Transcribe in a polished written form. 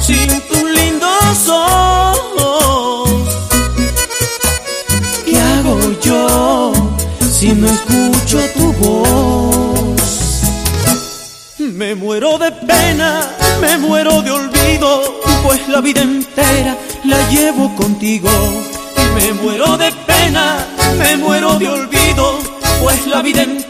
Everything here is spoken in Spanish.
sin tus lindos ojos. ¿Qué hago yo si no escucho tu voz? Me muero de pena, me muero de olvido, pues la vida entera la llevo contigo. Me muero de pena, me muero de olvido, pues la vida entera